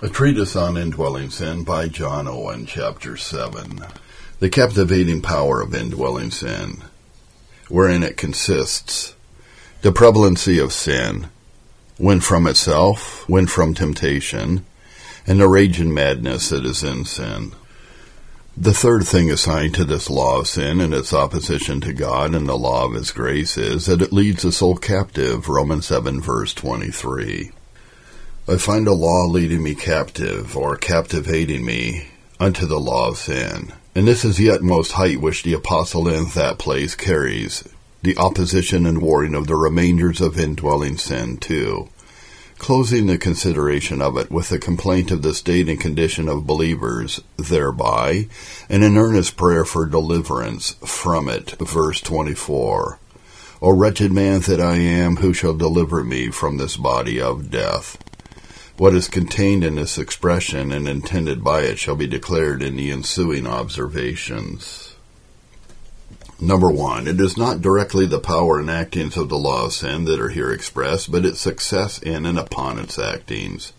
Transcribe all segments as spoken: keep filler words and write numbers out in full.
A Treatise on Indwelling Sin by John Owen, Chapter seven. The captivating power of indwelling sin, wherein it consists. The prevalency of sin, when from itself, when from temptation, and the rage and madness that is in sin. The third thing assigned to this law of sin and its opposition to God and the law of His grace is that it leads the soul captive, Romans seven, verse twenty-three. I find a law leading me captive, or captivating me, unto the law of sin. And this is the utmost height which the apostle in that place carries, the opposition and warring of the remainders of indwelling sin too, closing the consideration of it with the complaint of the state and condition of believers thereby, and an earnest prayer for deliverance from it, verse twenty-four. O wretched man that I am, who shall deliver me from this body of death? What is contained in this expression and intended by it shall be declared in the ensuing observations. Number one, it is not directly the power and actings of the law of sin that are here expressed, but its success in and upon its actings.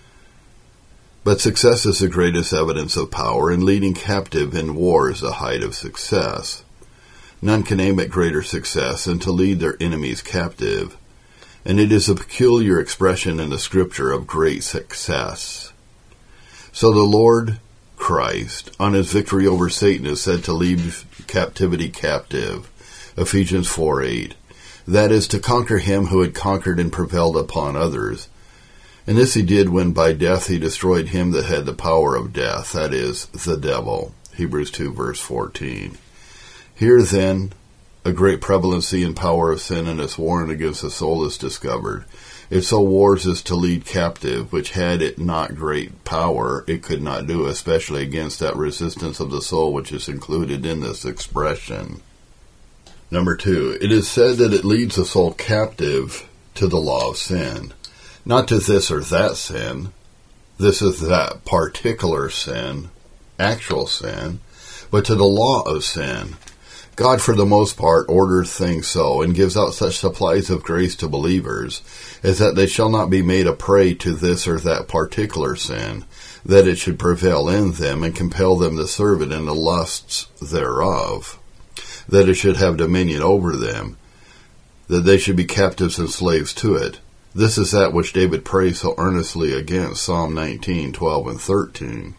But success is the greatest evidence of power, and leading captive in war is the height of success. None can aim at greater success than to lead their enemies captive, and it is a peculiar expression in the Scripture of great success. So the Lord Christ, on His victory over Satan, is said to lead captivity captive, Ephesians four eight. That is, to conquer him who had conquered and prevailed upon others. And this He did when by death He destroyed him that had the power of death, that is, the devil, Hebrews two verse fourteen. Here then, a great prevalency and power of sin and its warring against the soul is discovered. It so wars as to lead captive, which had it not great power, it could not do, especially against that resistance of the soul which is included in this expression. Number two, it is said that it leads the soul captive to the law of sin. Not to this or that sin. This is that particular sin, actual sin, but to the law of sin. God, for the most part, orders things so, and gives out such supplies of grace to believers, as that they shall not be made a prey to this or that particular sin, that it should prevail in them, and compel them to serve it in the lusts thereof, that it should have dominion over them, that they should be captives and slaves to it. This is that which David prays so earnestly against, Psalm nineteen, twelve and thirteen.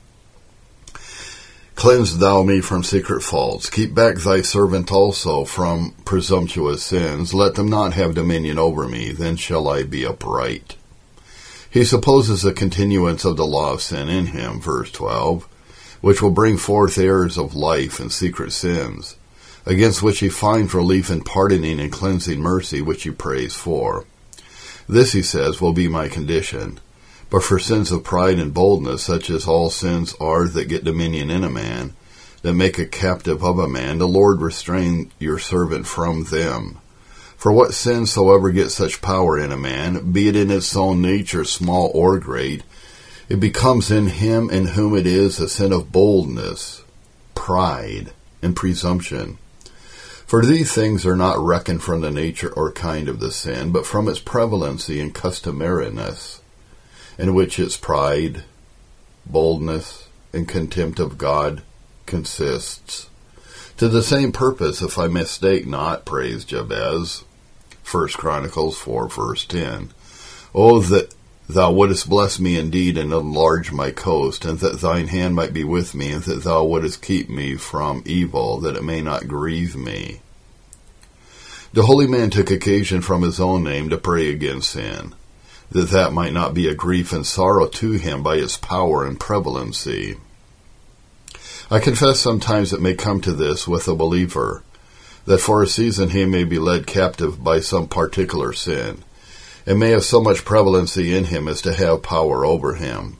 Cleanse thou me from secret faults. Keep back thy servant also from presumptuous sins. Let them not have dominion over me, then shall I be upright. He supposes a continuance of the law of sin in him, verse twelve, which will bring forth errors of life and secret sins, against which he finds relief in pardoning and cleansing mercy, which he prays for. This, he says, will be my condition. But for sins of pride and boldness, such as all sins are that get dominion in a man, that make a captive of a man, the Lord restrain your servant from them. For what sin soever gets such power in a man, be it in its own nature small or great, it becomes in him in whom it is a sin of boldness, pride, and presumption. For these things are not reckoned from the nature or kind of the sin, but from its prevalency and customariness, in which its pride, boldness, and contempt of God consists. To the same purpose, if I mistake not, prays Jabez, First Chronicles four, verse ten. O that thou wouldest bless me indeed and enlarge my coast, and that thine hand might be with me, and that thou wouldest keep me from evil, that it may not grieve me. The holy man took occasion from his own name to pray against sin, that that might not be a grief and sorrow to him by its power and prevalency. I confess sometimes it may come to this with a believer, that for a season he may be led captive by some particular sin, and may have so much prevalency in him as to have power over him.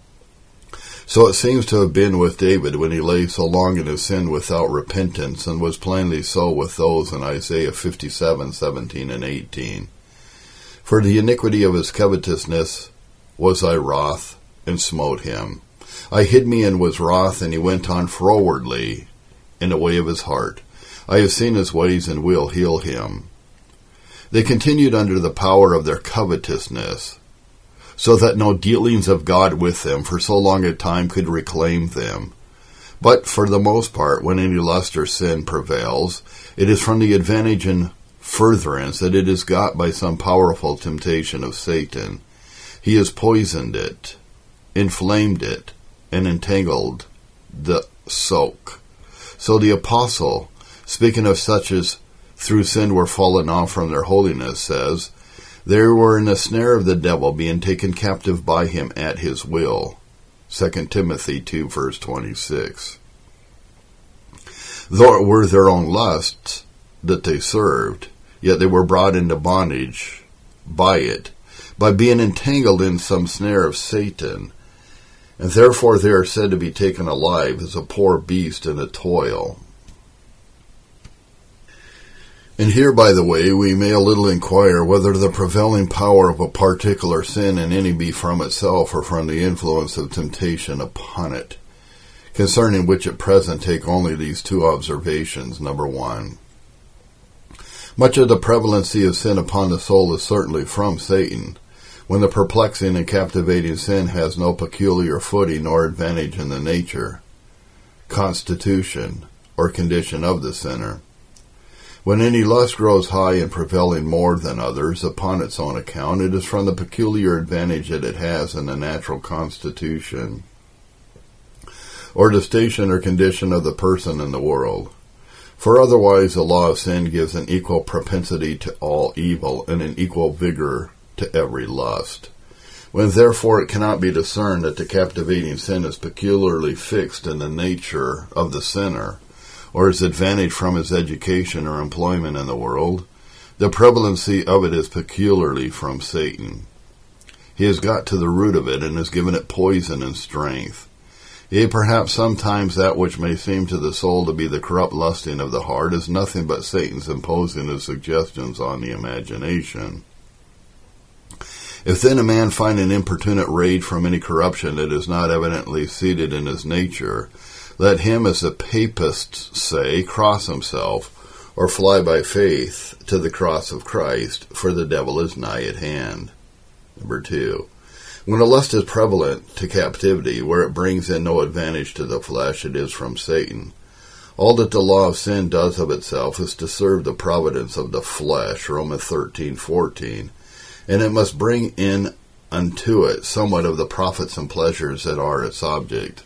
So it seems to have been with David when he lay so long in his sin without repentance, and was plainly so with those in Isaiah fifty-seven, seventeen and eighteen. For the iniquity of his covetousness was I wroth, and smote him. I hid me and was wroth, and he went on frowardly in the way of his heart. I have seen his ways, and will heal him. They continued under the power of their covetousness. so that no dealings of God with them for so long a time could reclaim them. But for the most part, when any lust or sin prevails, it is from the advantage and furtherance that it is got by some powerful temptation of Satan. He has poisoned it, inflamed it, and entangled the soak. So the apostle, speaking of such as through sin were fallen off from their holiness, says, they were in the snare of the devil, being taken captive by him at his will. Second Timothy two, verse twenty-six. Though it were their own lusts that they served, yet they were brought into bondage by it, by being entangled in some snare of Satan, and therefore they are said to be taken alive as a poor beast in a toil. And here, by the way, we may a little inquire whether the prevailing power of a particular sin in any be from itself or from the influence of temptation upon it, concerning which at present take only these two observations. Number one, much of the prevalency of sin upon the soul is certainly from Satan, when the perplexing and captivating sin has no peculiar footing nor advantage in the nature, constitution, or condition of the sinner. When any lust grows high and prevailing more than others upon its own account, it is from the peculiar advantage that it has in the natural constitution, or the station or condition of the person in the world. For otherwise the law of sin gives an equal propensity to all evil and an equal vigor to every lust. When therefore it cannot be discerned that the captivating sin is peculiarly fixed in the nature of the sinner, or his advantage from his education or employment in the world, the prevalency of it is peculiarly from Satan. He has got to the root of it and has given it poison and strength. Yea, perhaps sometimes that which may seem to the soul to be the corrupt lusting of the heart is nothing but Satan's imposing his suggestions on the imagination. If then a man find an importunate rage from any corruption that is not evidently seated in his nature, let him, as the papists say, cross himself, or fly by faith to the cross of Christ, for the devil is nigh at hand. Number two, when a lust is prevalent to captivity, where it brings in no advantage to the flesh, it is from Satan. All that the law of sin does of itself is to serve the providence of the flesh, Romans thirteen fourteen, and it must bring in unto it somewhat of the profits and pleasures that are its object.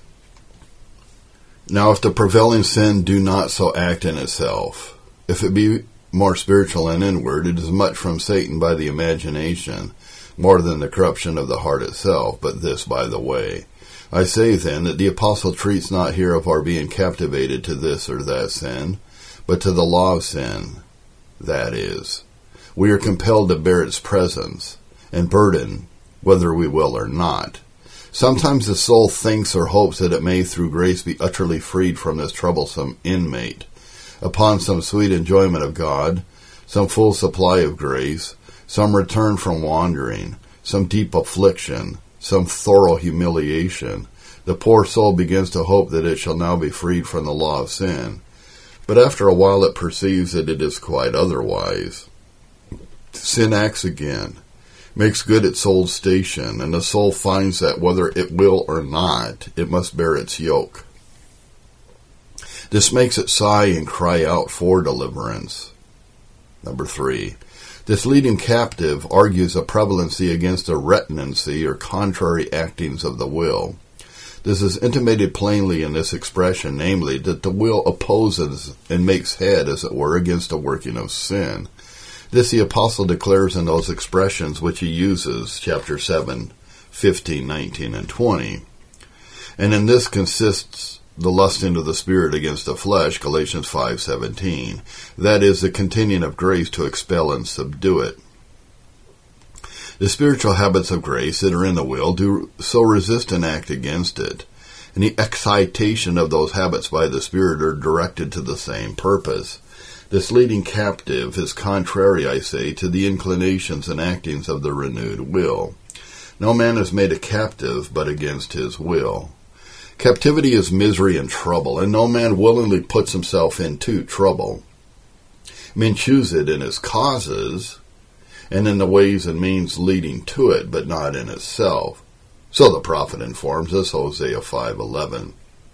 Now, if the prevailing sin do not so act in itself, if it be more spiritual and inward, it is much from Satan by the imagination, more than the corruption of the heart itself, but this by the way. I say then that the apostle treats not here of our being captivated to this or that sin, but to the law of sin. That is, we are compelled to bear its presence and burden, whether we will or not. Sometimes the soul thinks or hopes that it may through grace be utterly freed from this troublesome inmate, upon some sweet enjoyment of God, some full supply of grace, some return from wandering, some deep affliction, some thorough humiliation. The poor soul begins to hope that it shall now be freed from the law of sin. But after a while it perceives that it is quite otherwise. Sin acts again, makes good its old station, and the soul finds that whether it will or not, it must bear its yoke. This makes it sigh and cry out for deliverance. Number three, this leading captive argues a prevalency against a retinency or contrary actings of the will. This is intimated plainly in this expression, namely, that the will opposes and makes head, as it were, against the working of sin. This the apostle declares in those expressions which he uses, chapter seven, fifteen, nineteen, and twenty. And in this consists the lusting of the spirit against the flesh, Galatians five, seventeen. That is, the continuing of grace to expel and subdue it. The spiritual habits of grace that are in the will do so resist and act against it, and the excitation of those habits by the Spirit are directed to the same purpose. This leading captive is contrary, I say, to the inclinations and actings of the renewed will. No man is made a captive but against his will. Captivity is misery and trouble, and no man willingly puts himself into trouble. Men choose it in his causes, and in the ways and means leading to it, but not in itself. So the prophet informs us, Hosea five eleven.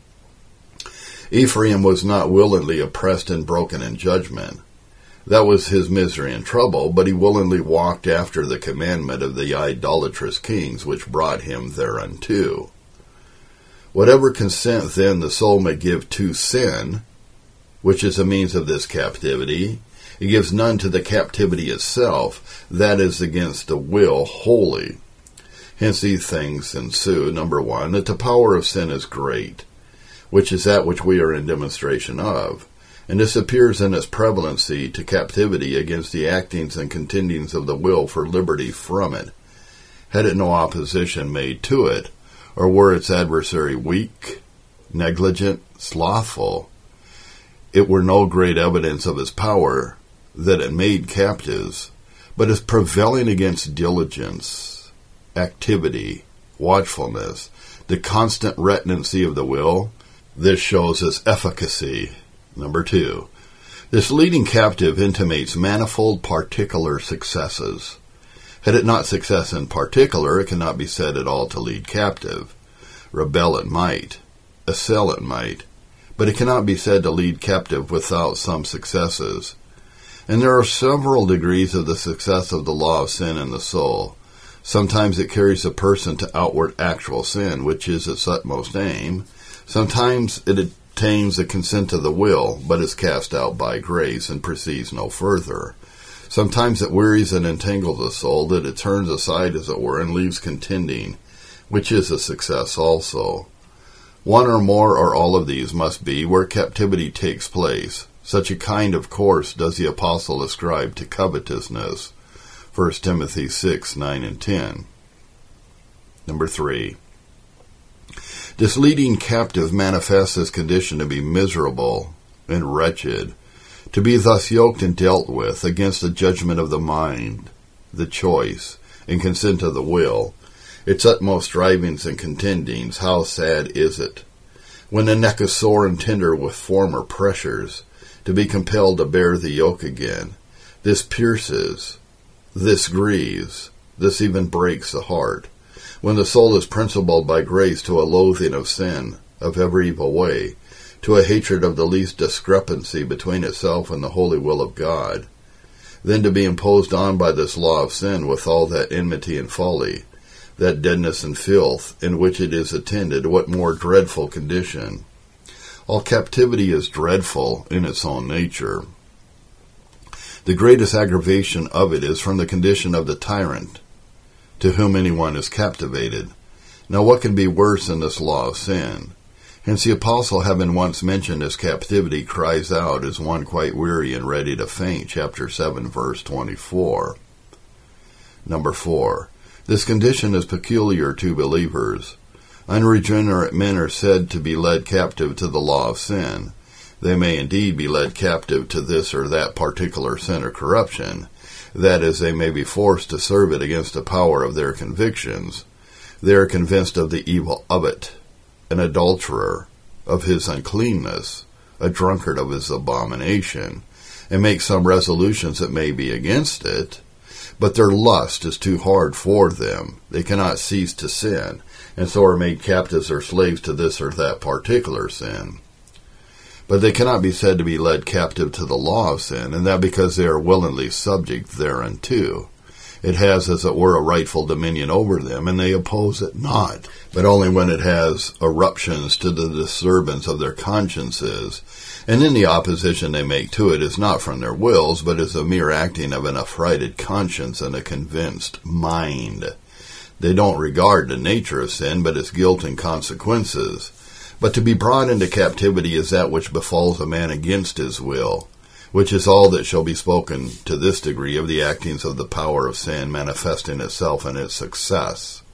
Ephraim was not willingly oppressed and broken in judgment. That was his misery and trouble, but he willingly walked after the commandment of the idolatrous kings which brought him thereunto. Whatever consent then the soul may give to sin, which is a means of this captivity, it gives none to the captivity itself, that is against the will wholly. Hence these things ensue, number one, that the power of sin is great, which is that which we are in demonstration of. And this appears in its prevalency to captivity against the actings and contendings of the will for liberty from it. Had it no opposition made to it, or were its adversary weak, negligent, slothful, it were no great evidence of its power that it made captives, but is prevailing against diligence, activity, watchfulness, the constant retinency of the will. This shows its efficacy. Number two, this leading captive intimates manifold particular successes. Had it not success in particular, it cannot be said at all to lead captive. Rebel it might, assail it might, but it cannot be said to lead captive without some successes. And there are several degrees of the success of the law of sin in the soul. Sometimes it carries a person to outward actual sin, which is its utmost aim. Sometimes it attains the consent of the will, but is cast out by grace and proceeds no further. Sometimes it wearies and entangles the soul, that it turns aside, as it were, and leaves contending, which is a success also. One or more or all of these must be where captivity takes place. Such a kind of course does the apostle ascribe to covetousness. First Timothy six, nine, and ten. Number three. This leading captive manifests his condition to be miserable and wretched, to be thus yoked and dealt with against the judgment of the mind, the choice, and consent of the will, its utmost strivings and contendings. How sad is it, when the neck is sore and tender with former pressures, to be compelled to bear the yoke again. This pierces, this grieves, this even breaks the heart. When the soul is principled by grace to a loathing of sin, of every evil way, to a hatred of the least discrepancy between itself and the holy will of God, then to be imposed on by this law of sin with all that enmity and folly, that deadness and filth in which it is attended, what more dreadful condition? All captivity is dreadful in its own nature. The greatest aggravation of it is from the condition of the tyrant, to whom anyone is captivated. Now what can be worse than this law of sin? Hence the apostle, having once mentioned his captivity, cries out as one quite weary and ready to faint, chapter seven, verse twenty-four. Number four. This condition is peculiar to believers. Unregenerate men are said to be led captive to the law of sin. They may indeed be led captive to this or that particular sin or corruption. That is, they may be forced to serve it against the power of their convictions. They are convinced of the evil of it, an adulterer, of his uncleanness, a drunkard of his abomination, and make some resolutions that may be against it, but their lust is too hard for them. They cannot cease to sin, and so are made captives or slaves to this or that particular sin. But they cannot be said to be led captive to the law of sin, and that because they are willingly subject thereunto. It has, as it were, a rightful dominion over them, and they oppose it not, but only when it has eruptions to the disturbance of their consciences, and in the opposition they make to it is not from their wills, but is a mere acting of an affrighted conscience and a convinced mind. They don't regard the nature of sin, but its guilt and consequences. But to be brought into captivity is that which befalls a man against his will, which is all that shall be spoken to this degree of the actings of the power of sin manifesting itself in its success.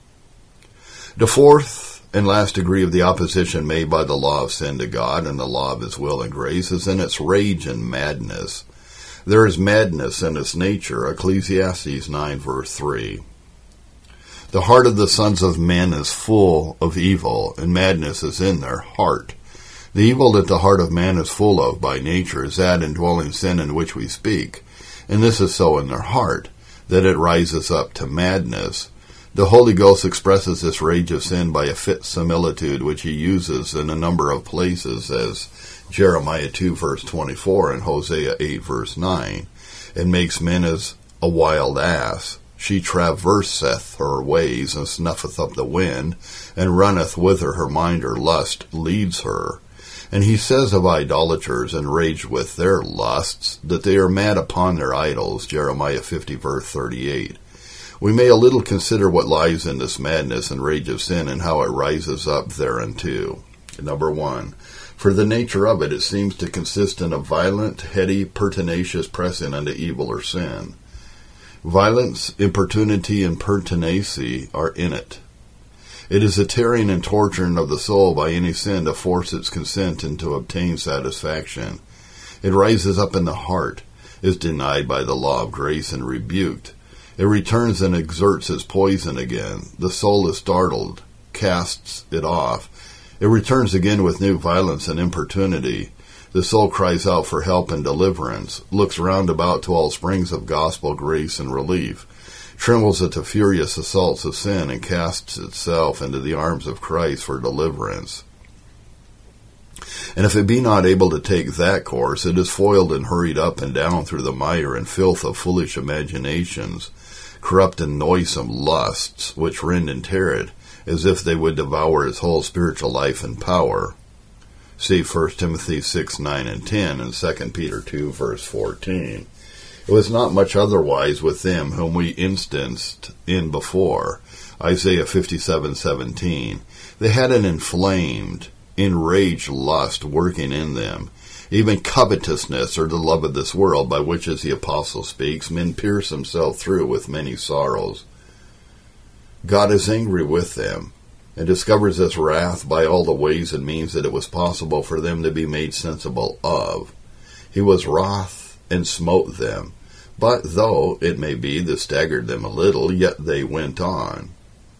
The fourth and last degree of the opposition made by the law of sin to God and the law of his will and grace is in its rage and madness. There is madness in its nature, Ecclesiastes nine, verse three. The heart of the sons of men is full of evil, and madness is in their heart. The evil that the heart of man is full of by nature is that indwelling sin in which we speak, and this is so in their heart. that it rises up to madness. The Holy Ghost expresses this rage of sin by a fit similitude which he uses in a number of places, as Jeremiah two verse twenty-four and Hosea eight verse nine. It makes men as a wild ass. She traverseth her ways, and snuffeth up the wind, and runneth whither her mind or lust leads her. And he says of idolaters enraged with their lusts, that they are mad upon their idols, Jeremiah fifty verse thirty-eight. We may a little consider what lies in this madness and rage of sin, and how it rises up thereunto. Number one, for the nature of it, it seems to consist in a violent, heady, pertinacious pressing unto evil or sin. Violence, importunity, and pertinacy are in it. It is a tearing and torturing of the soul by any sin to force its consent and to obtain satisfaction. It rises up in the heart, is denied by the law of grace and rebuked. It returns and exerts its poison again. The soul is startled, casts it off. It returns again with new violence and importunity. The soul cries out for help and deliverance, looks round about to all springs of gospel grace and relief, trembles at the furious assaults of sin, and casts itself into the arms of Christ for deliverance. And if it be not able to take that course, it is foiled and hurried up and down through the mire and filth of foolish imaginations, corrupt and noisome lusts, which rend and tear it, as if they would devour its whole spiritual life and power. See First Timothy six, nine, and ten, and Second Peter two, verse fourteen. It was not much otherwise with them whom we instanced in before, Isaiah fifty-seven, seventeen. They had an inflamed, enraged lust working in them, even covetousness, or the love of this world, by which, as the apostle speaks, men pierce themselves through with many sorrows. God is angry with them, and discovers his wrath by all the ways and means that it was possible for them to be made sensible of. He was wroth and smote them, but though, it may be, this staggered them a little, yet they went on.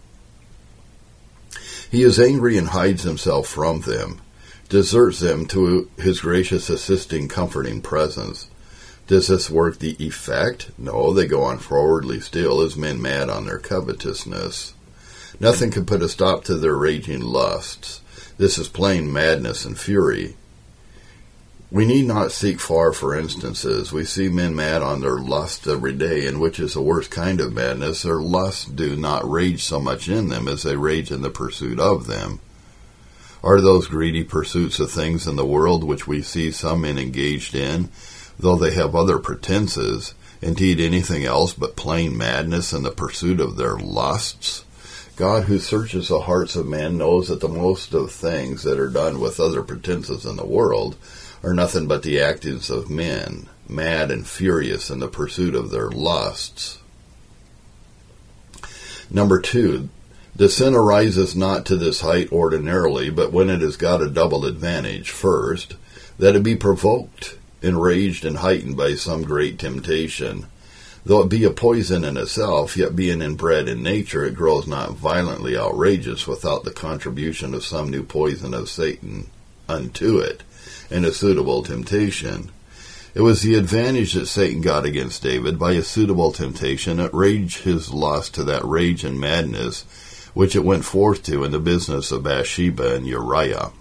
He is angry and hides himself from them, deserts them to his gracious, assisting, comforting presence. Does this work the effect? No, they go on forwardly still, as men mad on their covetousness. Nothing can put a stop to their raging lusts. This is plain madness and fury. We need not seek far for instances. We see men mad on their lusts every day, and which is the worst kind of madness, their lusts do not rage so much in them as they rage in the pursuit of them. Are those greedy pursuits of things in the world which we see some men engaged in, though they have other pretenses, indeed anything else but plain madness in the pursuit of their lusts? God, who searches the hearts of men, knows that the most of things that are done with other pretenses in the world are nothing but the actings of men, mad and furious in the pursuit of their lusts. Number two, the sin arises not to this height ordinarily, but when it has got a double advantage. First, that it be provoked, enraged, and heightened by some great temptation. Though it be a poison in itself, yet being inbred in nature, it grows not violently outrageous without the contribution of some new poison of Satan unto it, and a suitable temptation. It was the advantage that Satan got against David. By a suitable temptation, it raged his lust to that rage and madness which it went forth to in the business of Bathsheba and Uriah.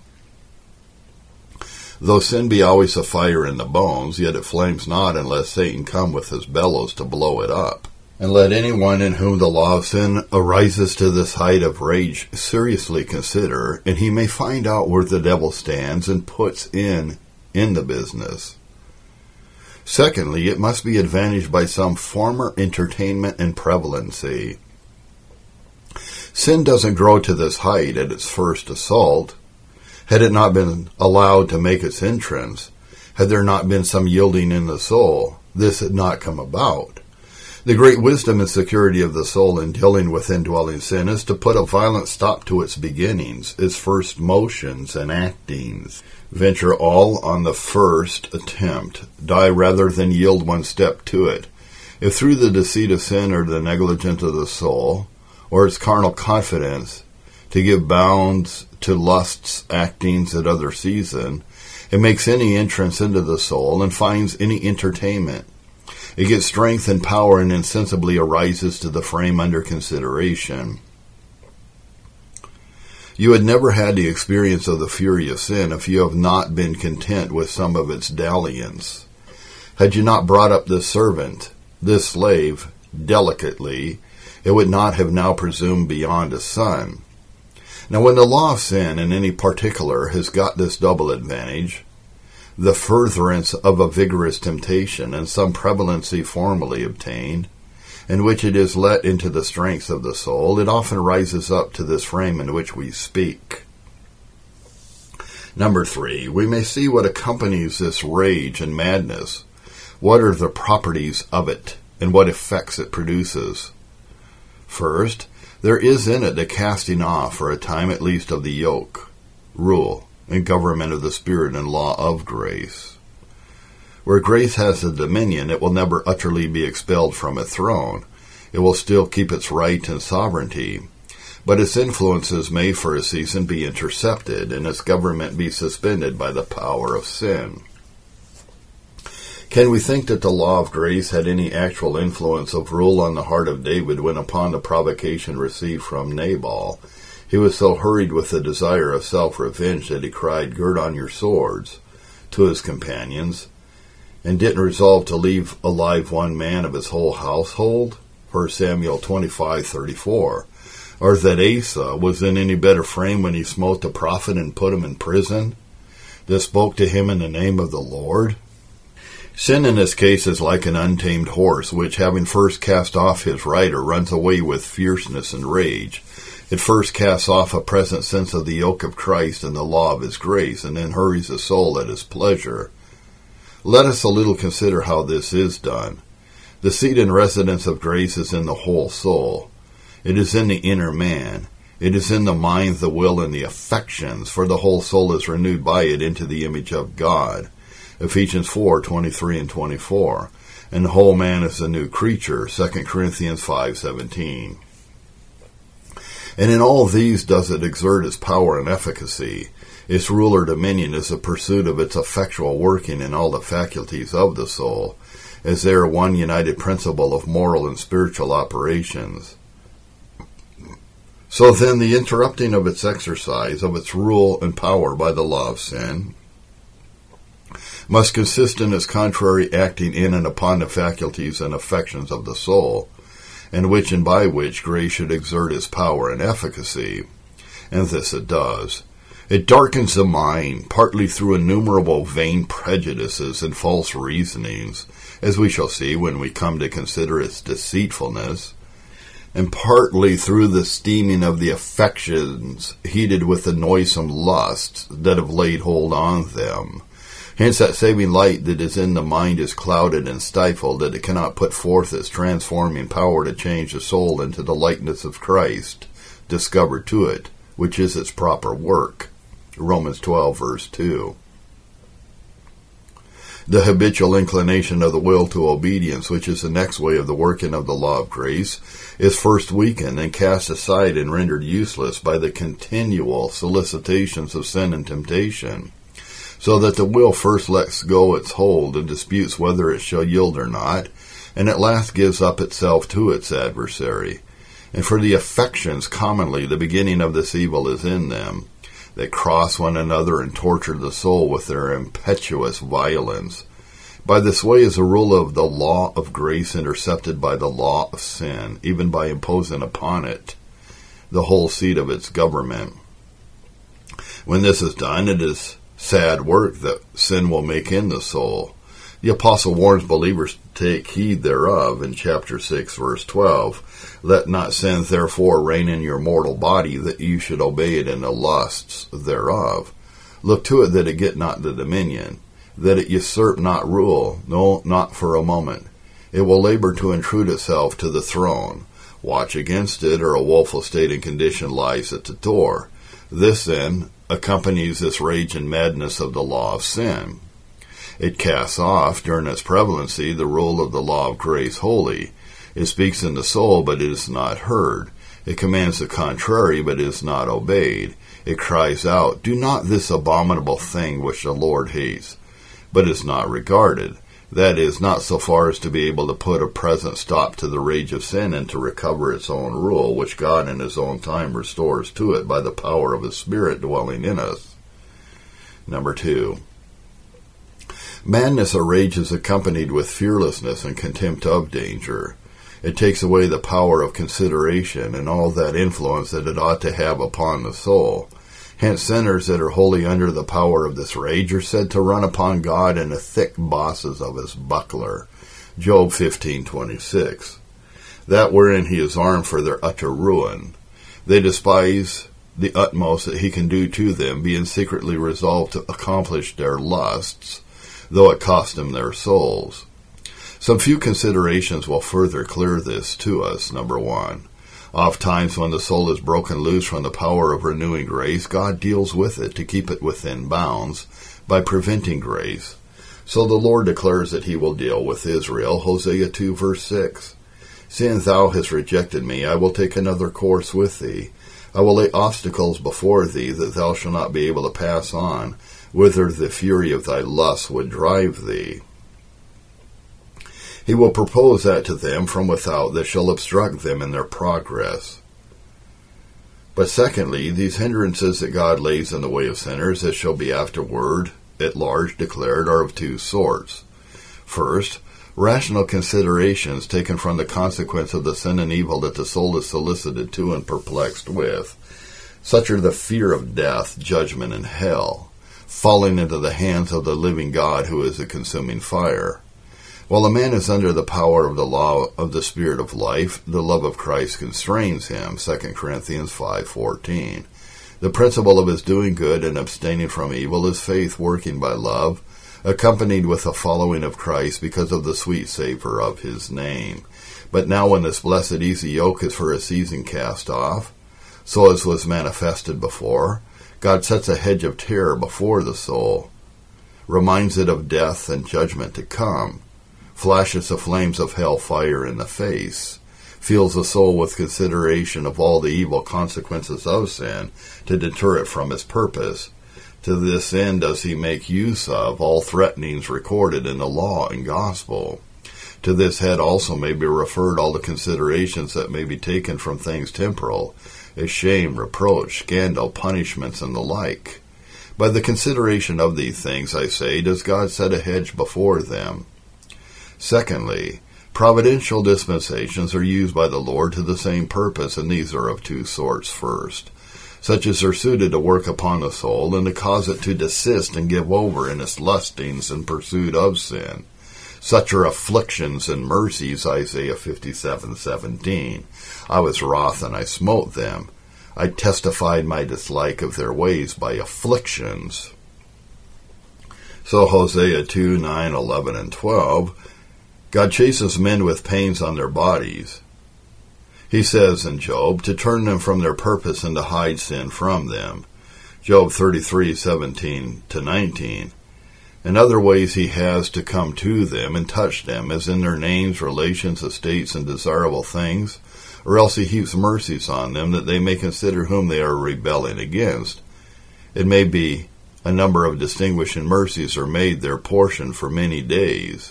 Though sin be always a fire in the bones, yet it flames not unless Satan come with his bellows to blow it up. And let anyone in whom the law of sin arises to this height of rage seriously consider, and he may find out where the devil stands and puts in in the business. Secondly, it must be advantaged by some former entertainment and prevalency. Sin doesn't grow to this height at its first assault. Had it not been allowed to make its entrance, had there not been some yielding in the soul, this had not come about. The great wisdom and security of the soul in dealing with indwelling sin is to put a violent stop to its beginnings, its first motions and actings. Venture all on the first attempt. Die rather than yield one step to it. If through the deceit of sin or the negligence of the soul, or its carnal confidence, to give bounds to lust's actings at other season, it makes any entrance into the soul and finds any entertainment, It gets strength and power and insensibly arises to the frame under consideration. You had never had the experience of the fury of sin if you have not been content with some of its dalliance. Had you not brought up this servant, this slave, delicately, it would not have now presumed beyond a son. Now when the law of sin in any particular has got this double advantage, the furtherance of a vigorous temptation and some prevalency formerly obtained, in which it is let into the strength of the soul, it often rises up to this frame in which we speak. Number three, we may see what accompanies this rage and madness. What are the properties of it, and what effects it produces? First, there is in it the casting off, for a time at least, of the yoke, rule, and government of the Spirit and law of grace. Where grace has the dominion, it will never utterly be expelled from its throne. It will still keep its right and sovereignty, but its influences may for a season be intercepted, and its government be suspended by the power of sin. Can we think that the law of grace had any actual influence of rule on the heart of David when, upon the provocation received from Nabal, he was so hurried with the desire of self-revenge that he cried, "Gird on your swords," to his companions, and didn't resolve to leave alive one man of his whole household? First Samuel twenty-five thirty-four. Or that Asa was in any better frame when he smote the prophet and put him in prison, that spoke to him in the name of the Lord? Sin in this case is like an untamed horse, which, having first cast off his rider, runs away with fierceness and rage. It first casts off a present sense of the yoke of Christ and the law of his grace, and then hurries the soul at his pleasure. Let us a little consider how this is done. The seat and residence of grace is in the whole soul. It is in the inner man. It is in the mind, the will, and the affections, for the whole soul is renewed by it into the image of God. Ephesians four twenty-three and twenty-four. And the whole man is a new creature. Second Corinthians five seventeen. And in all these does it exert its power and efficacy. Its rule or dominion is the pursuit of its effectual working in all the faculties of the soul, as they are one united principle of moral and spiritual operations. So then the interrupting of its exercise, of its rule and power by the law of sin, must consist in its contrary acting in and upon the faculties and affections of the soul, and which and by which grace should exert its power and efficacy. And this it does. It darkens the mind, partly through innumerable vain prejudices and false reasonings, as we shall see when we come to consider its deceitfulness, and partly through the steaming of the affections, heated with the noisome lusts that have laid hold on them. Hence that saving light that is in the mind is clouded and stifled, that it cannot put forth its transforming power to change the soul into the likeness of Christ, discovered to it, which is its proper work. Romans twelve, verse two. The habitual inclination of the will to obedience, which is the next way of the working of the law of grace, is first weakened and cast aside and rendered useless by the continual solicitations of sin and temptation, so that the will first lets go its hold and disputes whether it shall yield or not, and at last gives up itself to its adversary. And for the affections commonly the beginning of this evil is in them, that cross one another and torture the soul with their impetuous violence. By this way is the rule of the law of grace intercepted by the law of sin, even by imposing upon it the whole seat of its government. When this is done, it is sad work that sin will make in the soul. The apostle warns believers to take heed thereof in chapter six, verse twelve. Let not sin therefore reign in your mortal body, that you should obey it in the lusts thereof. Look to it that it get not the dominion, that it usurp not rule, no, not for a moment. It will labor to intrude itself to the throne. Watch against it, or a woeful state and condition lies at the door. This, then, accompanies this rage and madness of the law of sin. It casts off, during its prevalency, the rule of the law of grace wholly. It speaks in the soul, but it is not heard. It commands the contrary, but is not obeyed. It cries out, "Do not this abominable thing which the Lord hates," but is not regarded. That is, not so far as to be able to put a present stop to the rage of sin and to recover its own rule, which God in his own time restores to it by the power of his Spirit dwelling in us. Number two, madness or rage is accompanied with fearlessness and contempt of danger. It takes away the power of consideration and all that influence that it ought to have upon the soul. Hence, sinners that are wholly under the power of this rage are said to run upon God in the thick bosses of his buckler. Job fifteen twenty-six. That wherein he is armed for their utter ruin. They despise the utmost that he can do to them, being secretly resolved to accomplish their lusts, though it cost them their souls. Some few considerations will further clear this to us. Number one. Oft times when the soul is broken loose from the power of renewing grace, God deals with it to keep it within bounds by preventing grace. So the Lord declares that he will deal with Israel, Hosea two verse six. Seeing thou hast rejected me, I will take another course with thee. I will lay obstacles before thee that thou shalt not be able to pass on, whither the fury of thy lust would drive thee. He will propose that to them from without that shall obstruct them in their progress. But secondly, these hindrances that God lays in the way of sinners, as shall be afterward at large declared, are of two sorts. First, rational considerations taken from the consequence of the sin and evil that the soul is solicited to and perplexed with. Such are the fear of death, judgment, and hell, falling into the hands of the living God who is a consuming fire. While a man is under the power of the law of the Spirit of life, the love of Christ constrains him, Second Corinthians five fourteen. The principle of his doing good and abstaining from evil is faith working by love, accompanied with a following of Christ because of the sweet savor of his name. But now when this blessed easy yoke is for a season cast off, so as was manifested before, God sets a hedge of terror before the soul, reminds it of death and judgment to come, flashes the flames of hell fire in the face, fills the soul with consideration of all the evil consequences of sin to deter it from its purpose. To this end does he make use of all threatenings recorded in the law and gospel. To this head also may be referred all the considerations that may be taken from things temporal, as shame, reproach, scandal, punishments, and the like. By the consideration of these things, I say, does God set a hedge before them. Secondly, providential dispensations are used by the Lord to the same purpose, and these are of two sorts. First, such as are suited to work upon the soul and to cause it to desist and give over in its lustings in pursuit of sin. Such are afflictions and mercies, Isaiah fifty-seven seventeen. I was wroth and I smote them. I testified my dislike of their ways by afflictions. So Hosea two nine, eleven, and twelve, God chases men with pains on their bodies. He says in Job to turn them from their purpose and to hide sin from them. Job thirty-three seventeen to nineteen. In other ways he has to come to them and touch them, as in their names, relations, estates, and desirable things, or else he heaps mercies on them, that they may consider whom they are rebelling against. It may be a number of distinguishing mercies are made their portion for many days.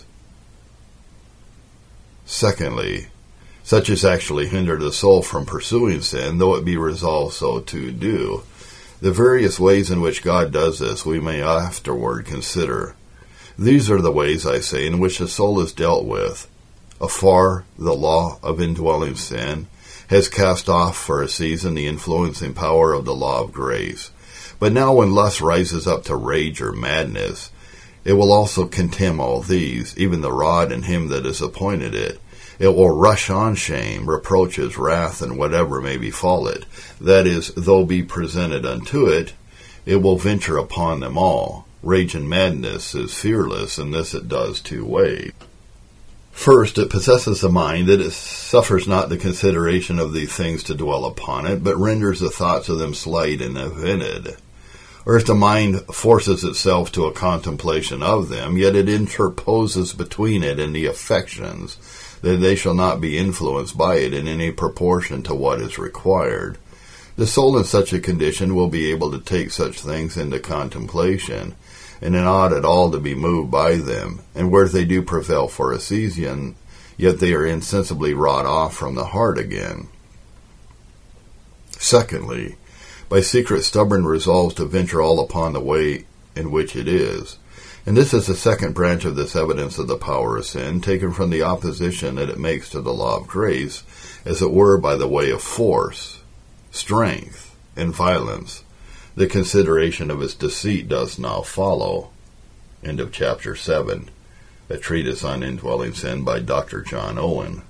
Secondly, such as actually hinder the soul from pursuing sin, though it be resolved so to do. The various ways in which God does this we may afterward consider. These are the ways, I say, in which the soul is dealt with. Afar, the law of indwelling sin has cast off for a season the influencing power of the law of grace. But now when lust rises up to rage or madness, it will also contemn all these, even the rod and him that is appointed it. It will rush on shame, reproaches, wrath, and whatever may befall it. That is, though be presented unto it, it will venture upon them all. Rage and madness is fearless, and this it does two ways. First, it possesses a mind that it suffers not the consideration of these things to dwell upon it, but renders the thoughts of them slight and invented. Or if the mind forces itself to a contemplation of them, yet it interposes between it and the affections, that they shall not be influenced by it in any proportion to what is required. The soul in such a condition will be able to take such things into contemplation, and not at all to be moved by them, and where they do prevail for a season, yet they are insensibly wrought off from the heart again. Secondly, by secret stubborn resolves to venture all upon the way in which it is. And this is the second branch of this evidence of the power of sin, taken from the opposition that it makes to the law of grace, as it were by the way of force, strength, and violence. The consideration of its deceit does now follow. End of chapter seven. A treatise on indwelling sin by Doctor John Owen.